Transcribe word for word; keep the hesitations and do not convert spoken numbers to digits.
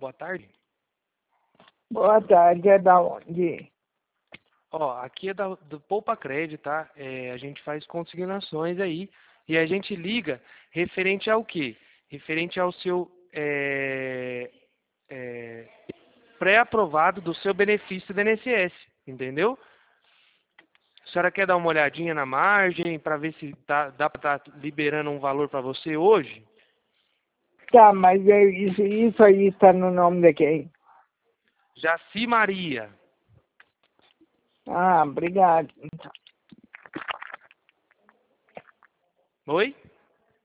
boa tarde. Boa tarde, é da onde? Ó, aqui é da, do Poupa Crédito, tá? É, a gente faz consignações aí e a gente liga referente ao quê? Referente ao seu é, é, pré-aprovado do seu benefício do I N S S, entendeu? A senhora quer dar uma olhadinha na margem para ver se tá, dá para estar liberando um valor para você hoje? Tá, mas é isso, isso aí está no nome de quem? Jaci Maria. Ah, obrigado. Oi?